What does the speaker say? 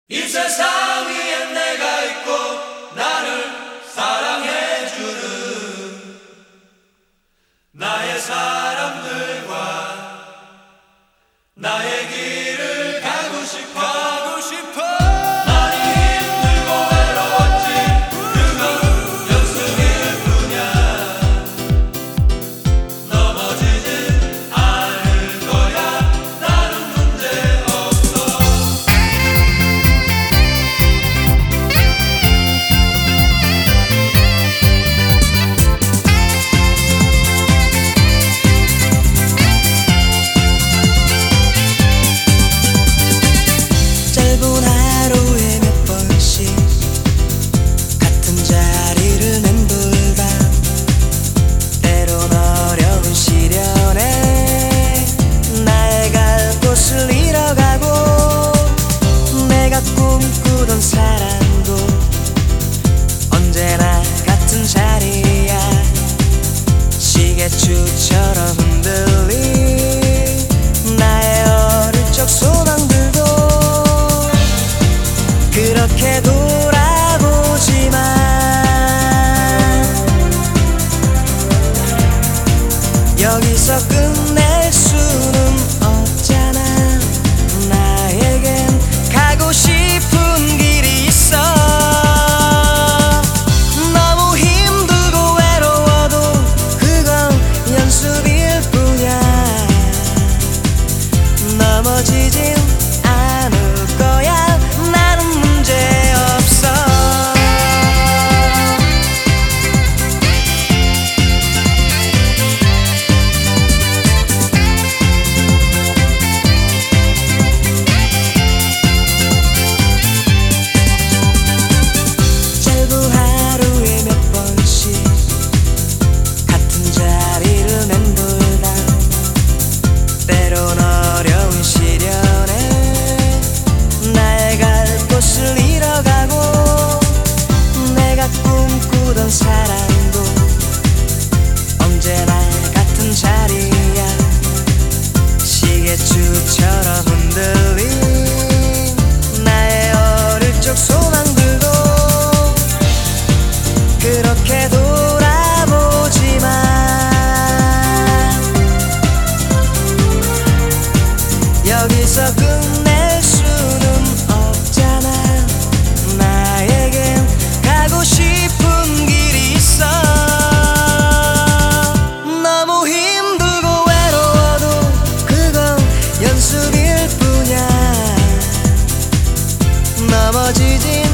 이 세상 위에 내가 있고 나를 사랑해주는 나의 사람들과 나의 길을 가고 싶어. 많이 힘들고 외로웠지. 그건 연습일 뿐이야. 넘어지진 않을 거야. 나는 문제 없어. 짧은 하루에 몇 번씩 같은 자리를 맴돌다 때론 어려운 시련에 나의 갈 곳을 잃어가고 내가 꿈꾸던 사랑도 언제나 같은 자리야. 시계추처럼 흔들린 나의 어릴 적 소망들도 그렇게 돌아보지만 여기서 끝낼 수는 없잖아. 나에겐 가고 싶은 길이 있어. 너무 힘들고 외로워도 그건 연습일 뿐이야. 넘어지진 않을 거야. 나는 문제 없어. 짧은 하루에 몇 번씩 같은 자리를 맴돌다 때론 어려운 시련에 나의 갈 곳을 잃어가고 내가 꿈꾸던 사랑도 언제나 같은 자리야. 시계추처럼 흔들린 나의 어릴 적 소망들도 그렇게 돌아보지만 여기서 끝낼 수는 없잖아. 나에겐 가고 싶은 길이 있어. 너무 힘들고 외로워도 그건 연습일 뿐이야. 넘어지지